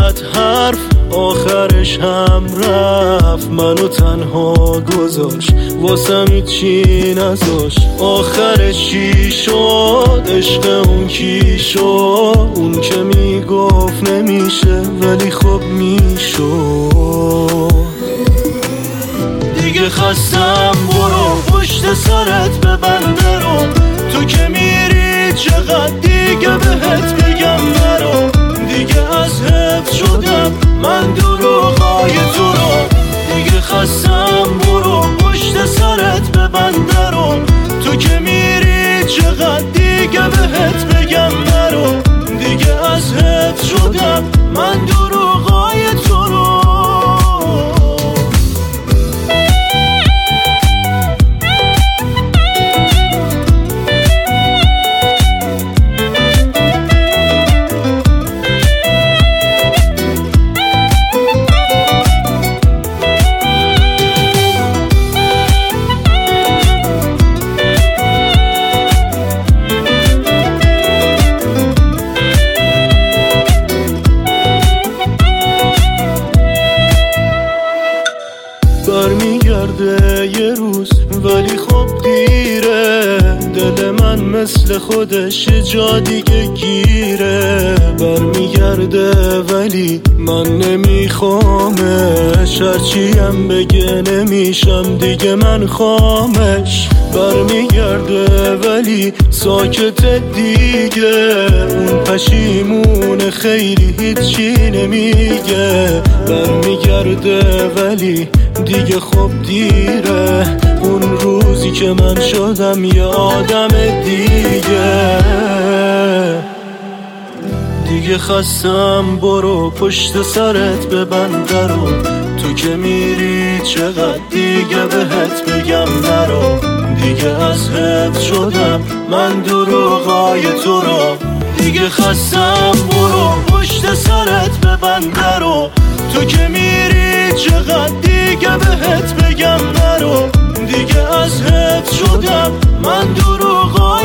زد حرف آخرش هم رفت، منو تنها گذاشت واسم چی نذاشت. آخرش چی شد؟ عشق اون کی شد؟ اون که میگفت نمیشه ولی خب میشد. دیگه خستم برو پشت سرت ببنده رو، تو که میری چقدر دیگه بهت بگم نرو. دیگه از حفظ شدم من دروغای تو رو، دیگه خستم برو پشت سرت ببنده رو، تو که میری چقدر دیگه بهت بگم نرو. دیگه از حفظ شدم من دروغای تو رو. برمیگرده یه روز ولی خب دیره، دل من مثل خودش جا دیگه گیره. برمیگرده ولی من نمیخوامش، هرچیم بگه نمیشم دیگه من خامش. برمیگرده ولی ساکت دیگه، اون پشیمون خیلی هیچی نمیگه. برمیگرده ولی دیگه خب دیره، اون روزی که من شدم یه آدم دیگه. دیگه خستم برو پشت سرت ببنده رو، تو که میری چقدر دیگه بهت بگم نرو. دیگه از حفظ شدم من دروغای تو رو، دیگه خستم برو پشت سرت ببنده رو، تو که میری چقدر دیگه بهت بگم نرو. دیگه از حفظ شدم من دروغای